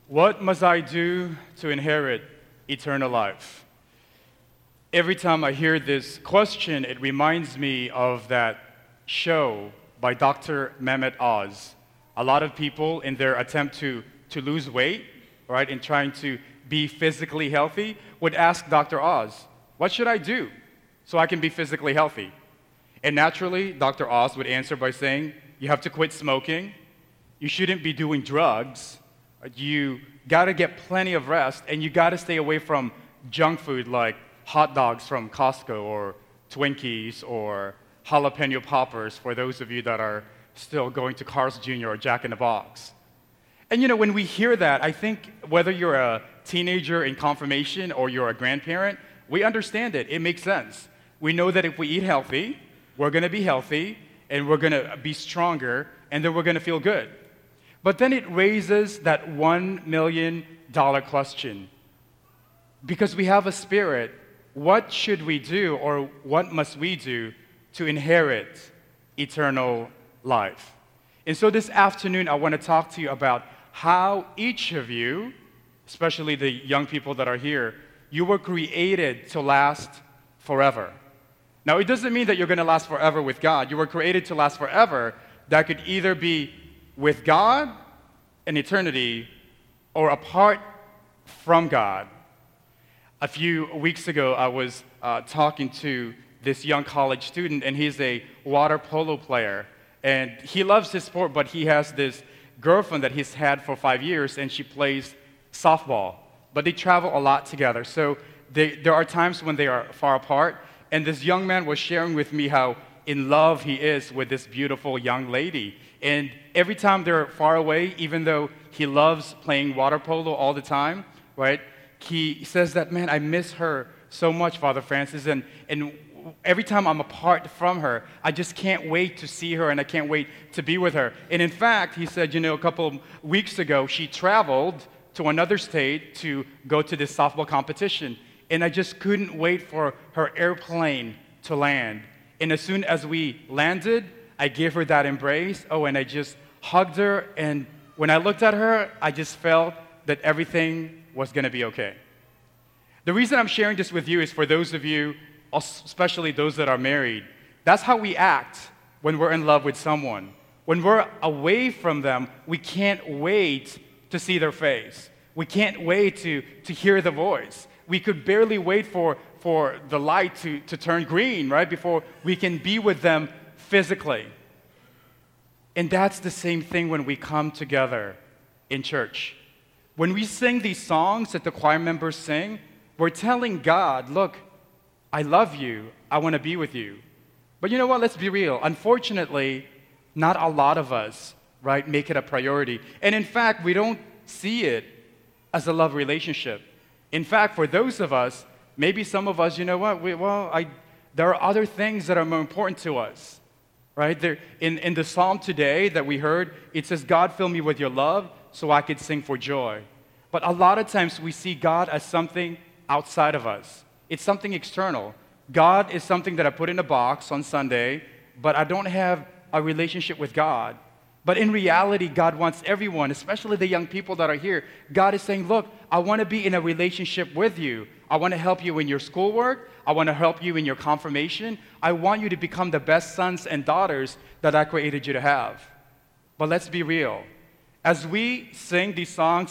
What must I do to inherit eternal life? Every time I hear this question, it reminds me of that show by Dr. Mehmet Oz. A lot of people, in their attempt to lose weight, right, in trying to be physically healthy, would ask Dr. Oz, what should I do so I can be physically healthy? And naturally, Dr. Oz would answer by saying, you have to quit smoking, you shouldn't be doing drugs, you gotta get plenty of rest, and you gotta stay away from junk food like hot dogs from Costco or Twinkies or jalapeno poppers for those of you that are still going to Carl's Jr. or Jack in the Box. And when we hear that, I think whether you're a teenager in confirmation or you're a grandparent, we understand it. It makes sense. We know that if we eat healthy, we're gonna be healthy, and we're gonna be stronger, and then we're gonna feel good. But then it raises that $1 million question. Because we have a spirit, what should we do or what must we do to inherit eternal life? And so this afternoon, I want to talk to you about how each of you, especially the young people that are here, you were created to last forever. Now, it doesn't mean that you're going to last forever with God. You were created to last forever. That could either be with God in eternity or apart from God. A few weeks ago, I was talking to this young college student, and he's a water polo player. And he loves his sport, but he has this girlfriend that he's had for 5 years, and she plays softball. But they travel a lot together. So there are times when they are far apart. And this young man was sharing with me how in love he is with this beautiful young lady. And every time they're far away, even though he loves playing water polo all the time, right? He says that, man, I miss her so much, Father Francis, and every time I'm apart from her, I just can't wait to see her, and I can't wait to be with her. And in fact, he said, a couple of weeks ago, she traveled to another state to go to this softball competition, and I just couldn't wait for her airplane to land. And as soon as we landed, I gave her that embrace, and I just hugged her, and when I looked at her, I just felt that everything was going to be okay. The reason I'm sharing this with you is for those of you, especially those that are married, that's how we act when we're in love with someone. When we're away from them, we can't wait to see their face. We can't wait to hear the voice. We could barely wait for the light to turn green, right, before we can be with them physically. And that's the same thing when we come together in church. When we sing these songs that the choir members sing, we're telling God, look, I love you, I want to be with you. But you know what, let's be real. Unfortunately, not a lot of us, right, make it a priority. And in fact, we don't see it as a love relationship. In fact, for those of us, maybe some of us, there are other things that are more important to us, right? In the psalm today that we heard, it says, God, fill me with your love so I could sing for joy. But a lot of times we see God as something outside of us. It's something external. God is something that I put in a box on Sunday, but I don't have a relationship with God. But in reality, God wants everyone, especially the young people that are here. God is saying, look, I want to be in a relationship with you. I want to help you in your schoolwork. I want to help you in your confirmation. I want you to become the best sons and daughters that I created you to have. But let's be real. As we sing these songs,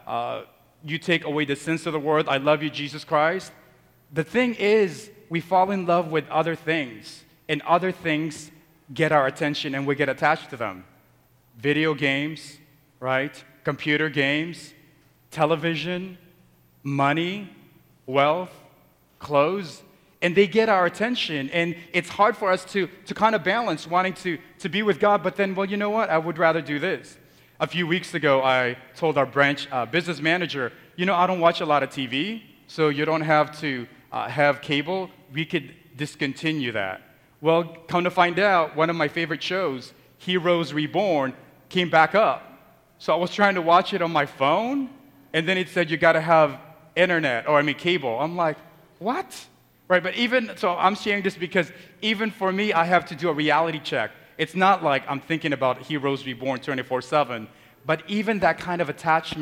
you take away the sins of the world, I love you, Jesus Christ. The thing is, we fall in love with other things, and other things get our attention, and we get attached to them. Video games, right? Computer games, television, money, wealth, clothes, and they get our attention, and it's hard for us to kind of balance wanting to be with God, but then, well, you know what? I would rather do this. A few weeks ago, I told our branch business manager, I don't watch a lot of TV, so you don't have to have cable. We could discontinue that. Well, come to find out, one of my favorite shows, Heroes Reborn, came back up. So I was trying to watch it on my phone, and then it said you got to have cable. I'm like, what? Right, but so I'm sharing this because even for me, I have to do a reality check. It's not like I'm thinking about Heroes Reborn 24/7, but even that kind of attachment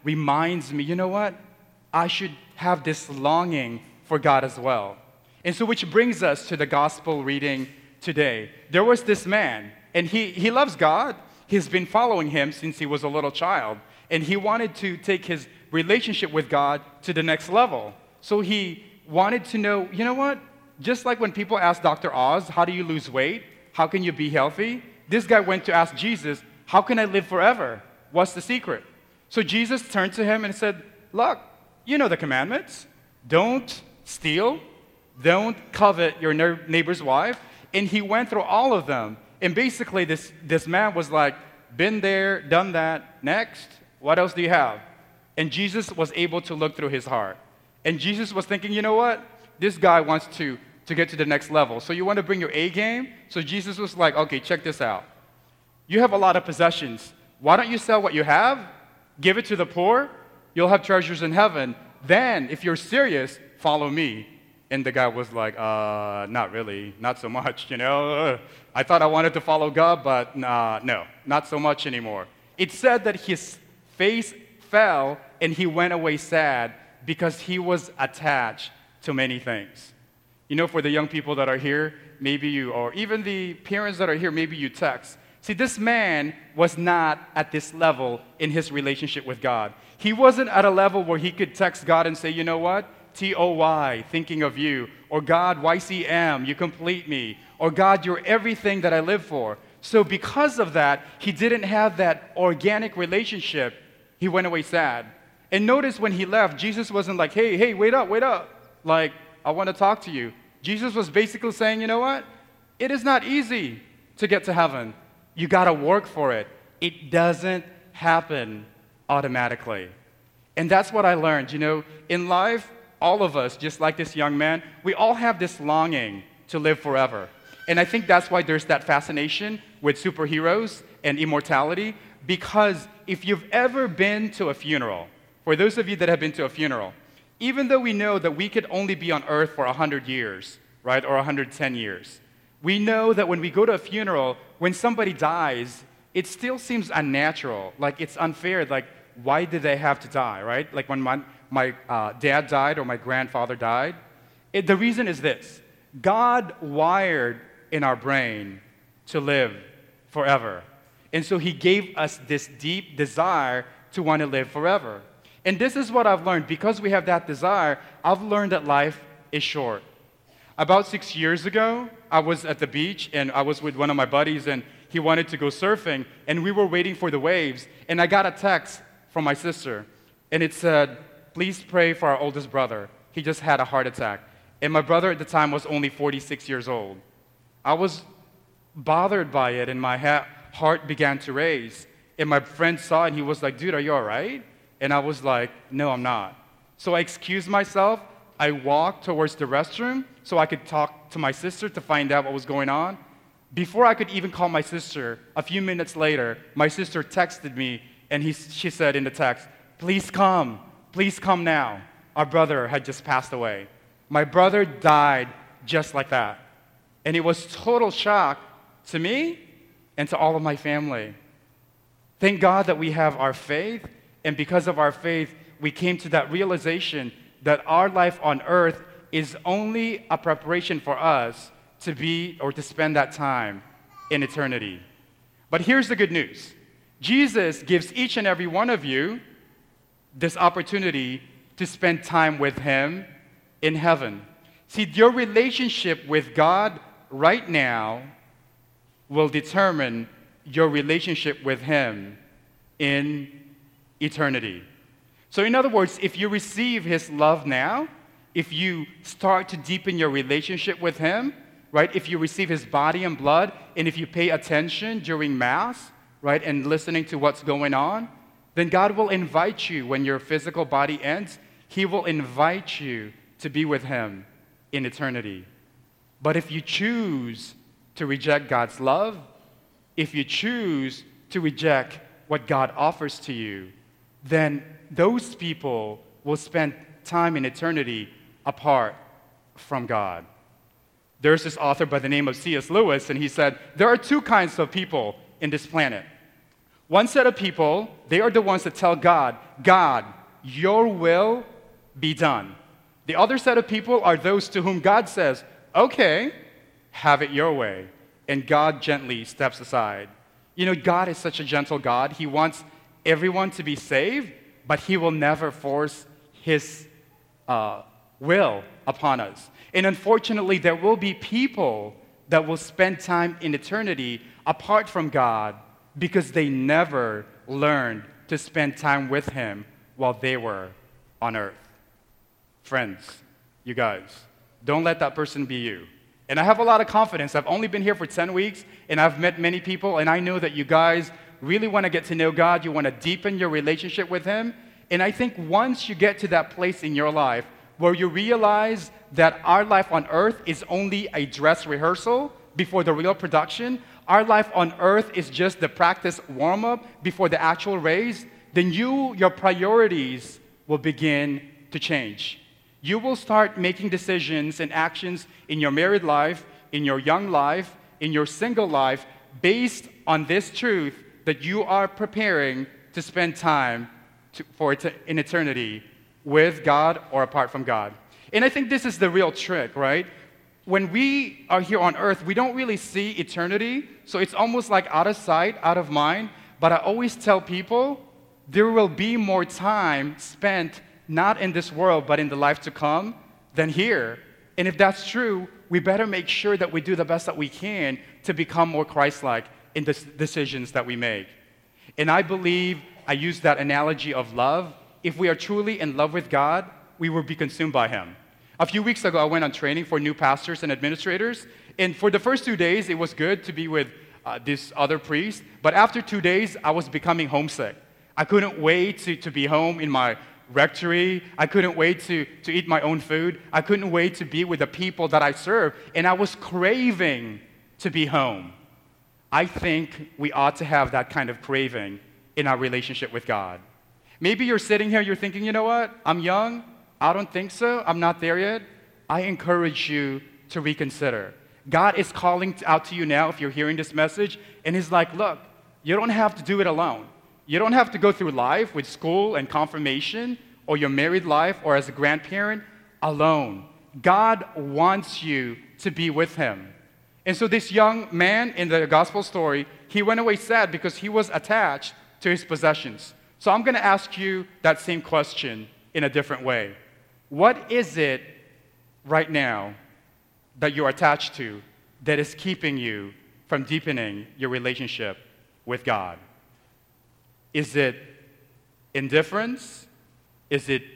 reminds me, you know what? I should have this longing for God as well. And so which brings us to the gospel reading today. There was this man, and he loves God. He's been following him since he was a little child. And he wanted to take his relationship with God to the next level. So he wanted to know, you know what? Just like when people ask Dr. Oz, how do you lose weight? How can you be healthy? This guy went to ask Jesus, how can I live forever? What's the secret? So Jesus turned to him and said, look, you know the commandments. Don't steal. Don't covet your neighbor's wife. And he went through all of them. And basically, this man was like, been there, done that, next. What else do you have? And Jesus was able to look through his heart. And Jesus was thinking, you know what? This guy wants to get to the next level. So you want to bring your A game? So Jesus was like, okay, check this out. You have a lot of possessions. Why don't you sell what you have? Give it to the poor. You'll have treasures in heaven. Then, if you're serious, follow me. And the guy was like, not really, not so much, you know. I thought I wanted to follow God, but no, not so much anymore. It said that his face fell and he went away sad because he was attached to many things. You know, for the young people that are here, maybe you, or even the parents that are here, maybe you text. See, this man was not at this level in his relationship with God. He wasn't at a level where he could text God and say, you know what? TOY, thinking of you. Or God, YCM, you complete me. Or God, you're everything that I live for. So because of that, he didn't have that organic relationship. He went away sad. And notice when he left, Jesus wasn't like, hey, wait up. Like, I want to talk to you. Jesus was basically saying, you know what? It is not easy to get to heaven. You got to work for it. It doesn't happen automatically. And that's what I learned. You know, in life, all of us, just like this young man, we all have this longing to live forever. And I think that's why there's that fascination with superheroes and immortality, because if you've ever been to a funeral, for those of you that have been to a funeral, even though we know that we could only be on earth for 100 years, right, or 110 years, we know that when we go to a funeral, when somebody dies, it still seems unnatural, like it's unfair, like why did they have to die, right? Like when my dad died or my grandfather died, the reason is this. God wired in our brain to live forever. And so he gave us this deep desire to want to live forever. And this is what I've learned. Because we have that desire, I've learned that life is short. About 6 years ago, I was at the beach, and I was with one of my buddies, and he wanted to go surfing, and we were waiting for the waves, and I got a text from my sister, and it said, please pray for our oldest brother. He just had a heart attack. And my brother at the time was only 46 years old. I was bothered by it, and my heart began to race. And my friend saw it, and he was like, dude, are you all right? And I was like, no, I'm not. So I excused myself. I walked towards the restroom so I could talk to my sister to find out what was going on. Before I could even call my sister, a few minutes later, my sister texted me, and she said in the text, please come now. Our brother had just passed away. My brother died just like that. And it was total shock to me and to all of my family. Thank God that we have our faith, and because of our faith, we came to that realization that our life on earth is only a preparation for us to be or to spend that time in eternity. But here's the good news. Jesus gives each and every one of you this opportunity to spend time with him in heaven. See, your relationship with God right now will determine your relationship with him in eternity. So in other words, if you receive his love now, if you start to deepen your relationship with him, right? If you receive his body and blood, and if you pay attention during Mass, right, and listening to what's going on, then God will invite you when your physical body ends. He will invite you to be with him in eternity. But if you choose to reject God's love, if you choose to reject what God offers to you, then those people will spend time in eternity apart from God. There's this author by the name of C.S. Lewis, and he said, there are two kinds of people in this planet. One set of people, they are the ones that tell God, God, your will be done. The other set of people are those to whom God says, okay, have it your way. And God gently steps aside. You know, God is such a gentle God. He wants everyone to be saved, but He will never force His will upon us. And unfortunately, there will be people that will spend time in eternity apart from God because they never learned to spend time with Him while they were on earth. Friends, you guys, don't let that person be you. And I have a lot of confidence. I've only been here for 10 weeks, and I've met many people, and I know that you guys really want to get to know God. You want to deepen your relationship with Him. And I think once you get to that place in your life where you realize that our life on earth is only a dress rehearsal before the real production, our life on earth is just the practice warm-up before the actual race, then your priorities will begin to change. You will start making decisions and actions in your married life, in your young life, in your single life, based on this truth that you are preparing to spend time in eternity with God or apart from God. And I think this is the real trick, right? When we are here on earth, we don't really see eternity, so it's almost like out of sight, out of mind. But I always tell people there will be more time spent not in this world, but in the life to come than here. And if that's true, we better make sure that we do the best that we can to become more Christ-like in the decisions that we make. And I believe I use that analogy of love. If we are truly in love with God, we will be consumed by Him. A few weeks ago, I went on training for new pastors and administrators. And for the first 2 days, it was good to be with this other priest. But after 2 days, I was becoming homesick. I couldn't wait to be home in my rectory. I couldn't wait to eat my own food. I couldn't wait to be with the people that I serve. And I was craving to be home. I think we ought to have that kind of craving in our relationship with God. Maybe you're sitting here, you're thinking, you know what? I'm young. I don't think so. I'm not there yet. I encourage you to reconsider. God is calling out to you now if you're hearing this message, and He's like, look, you don't have to do it alone. You don't have to go through life with school and confirmation or your married life or as a grandparent alone. God wants you to be with Him. And so this young man in the gospel story, he went away sad because he was attached to his possessions. So I'm going to ask you that same question in a different way. What is it right now that you're attached to that is keeping you from deepening your relationship with God? Is it indifference? Is it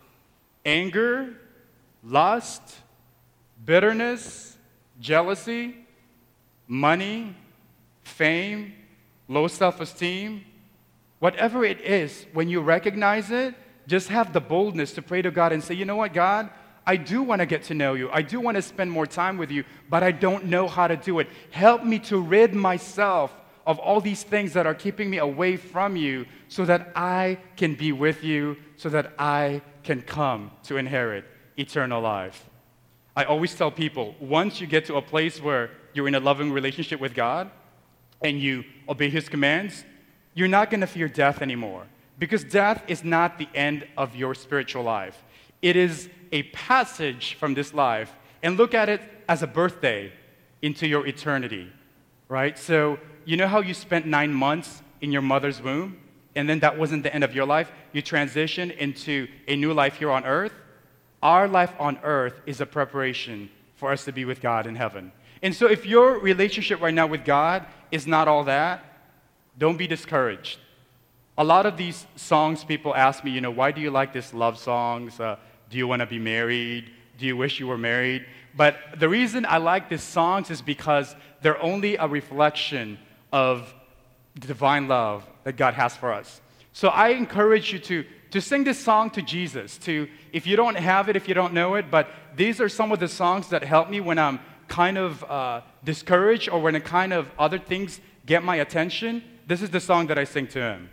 anger, lust, bitterness, jealousy, money, fame, low self-esteem? Whatever it is, when you recognize it, just have the boldness to pray to God and say, you know what, God? I do want to get to know you. I do want to spend more time with you, but I don't know how to do it. Help me to rid myself of all these things that are keeping me away from you so that I can be with you, so that I can come to inherit eternal life. I always tell people, once you get to a place where you're in a loving relationship with God and you obey His commands, you're not going to fear death anymore, because death is not the end of your spiritual life. It is a passage from this life, and look at it as a birthday into your eternity, right? So you know how you spent 9 months in your mother's womb, and then that wasn't the end of your life? You transition into a new life here on earth. Our life on earth is a preparation for us to be with God in heaven. And so if your relationship right now with God is not all that, don't be discouraged. A lot of these songs, people ask me, why do you like these love songs? Do you want to be married? Do you wish you were married? But the reason I like these songs is because they're only a reflection of the divine love that God has for us. So I encourage you to sing this song to Jesus. If you don't have it, if you don't know it, but these are some of the songs that help me when I'm kind of discouraged or when kind of other things get my attention. This is the song that I sing to Him.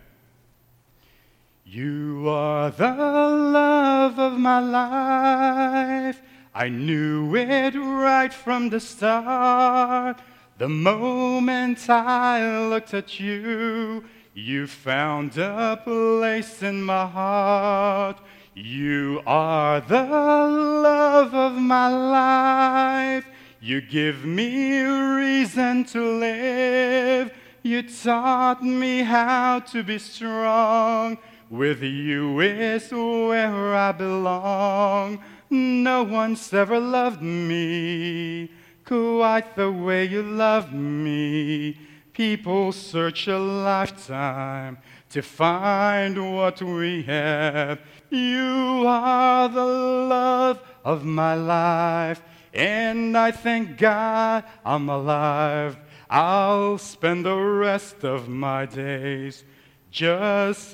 You are the love of my life. I knew it right from the start. The moment I looked at you, You found a place in my heart. You are the love of my life. You give me reason to live. You taught me how to be strong. With you is where I belong. No one's ever loved me quite the way you love me. People search a lifetime to find what we have. You are the love of my life, and I thank God I'm alive. I'll spend the rest of my days just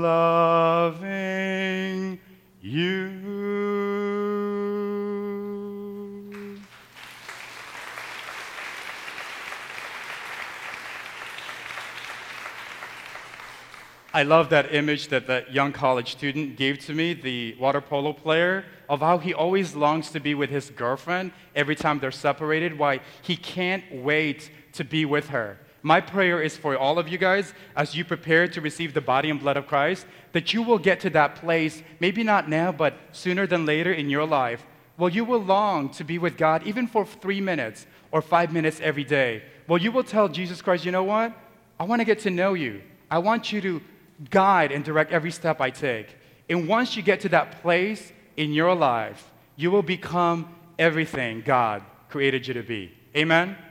loving you. I love that image that that young college student gave to me, the water polo player, of how he always longs to be with his girlfriend every time they're separated, why he can't wait to be with her. My prayer is for all of you guys, as you prepare to receive the body and blood of Christ, that you will get to that place, maybe not now, but sooner than later in your life, where you will long to be with God, even for 3 minutes or 5 minutes every day. Well, you will tell Jesus Christ, you know what? I want to get to know you. I want you to guide and direct every step I take. And once you get to that place in your life, you will become everything God created you to be. Amen?